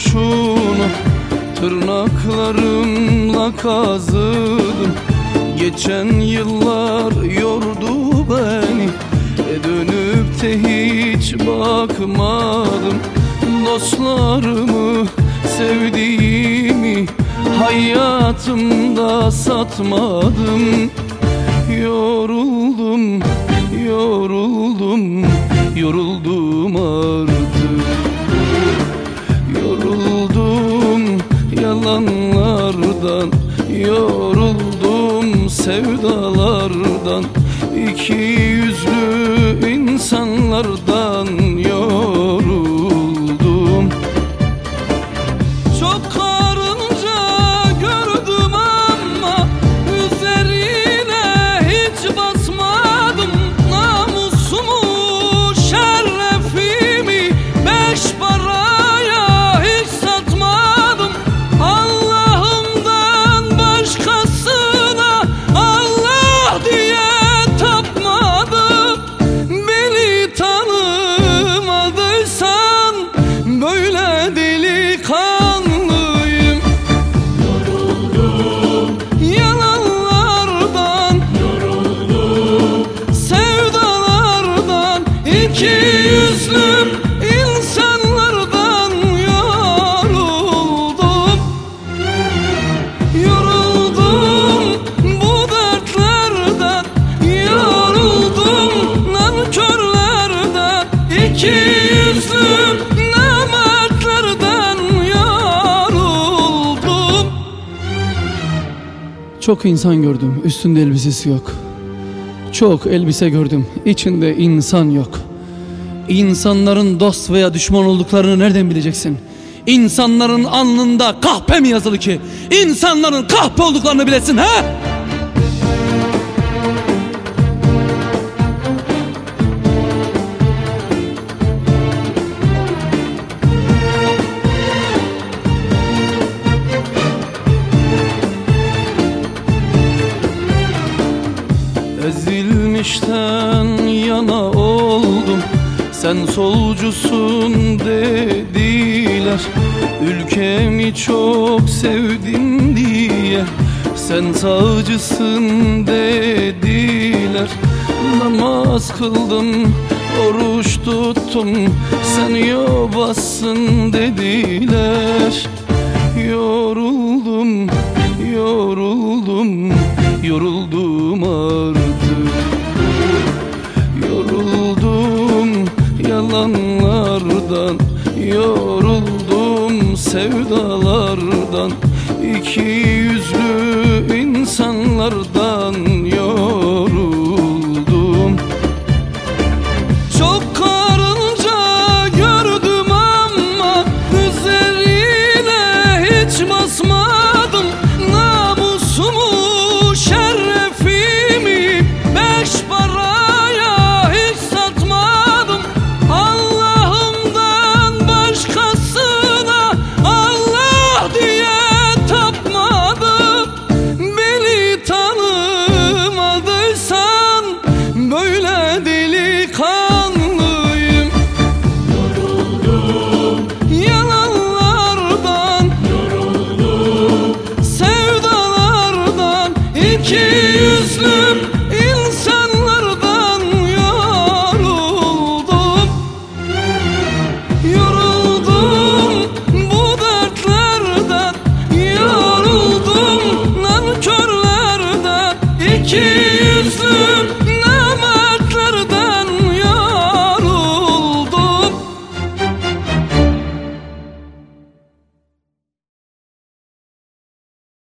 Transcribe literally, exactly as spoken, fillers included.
kurşunu tırnaklarımla kazıdım. Geçen yıllar yordu beni, e dönüp de hiç bakmadım. Dostlarımı, sevdiğimi hayatımda satmadım. Yoruldum, yoruldum, yoruldum artık. Yoruldum yalanlardan, yoruldum sevdalardan, iki yüzlü insanlardan yoruldum. Çok karınca gördüm ama üzerine hiç basmadım. Namusumu, şerefimi beş paraya hiç satmadım. Allah'ımdan başkasına Allah diye tapmadım. Beni tanımadıysan böyle delikanlıyım. Yoruldum, Yalanlardan, yoruldum, sevdalardan, iki yüzlü insanlardan yoruldum. Yoruldum bu dertlerden, yoruldum nankörlerden, iki yüzlü namertlerden yoruldum. Çok insan gördüm, üstünde elbisesi yok. Çok elbise gördüm, içinde insan yok. İnsanların dost veya düşman olduklarını nereden bileceksin? İnsanların alnında kahpe mi yazılı ki İnsanların kahpe olduklarını bilesin ha? Ezilmişten yana oldum, sen solcusun dediler. Ülkemi çok sevdim diye sen sağcısın dediler. Namaz kıldım, oruç tuttum, sen yobazsın dediler. Yoruldum, yoruldum, yoruldum artık. Yoruldum yalanlardan, yoruldum sevdalardan, iki yüzlü insanlardan yoruldum. Çok karınca gördüm ama üzerine hiç basmadım. Namusumu, şerefimi beş paraya hiç satmadım. Allah'ımdan başkasına Allah diye tapmadım. Beni tanımadıysan böyle delikanlıyım. yoruldum, Yalanlardan, yoruldum, sevdalardan, iki yüzlü insanlardan yoruldum. Yoruldum bu dertlerden, yoruldum nankörlerden, iki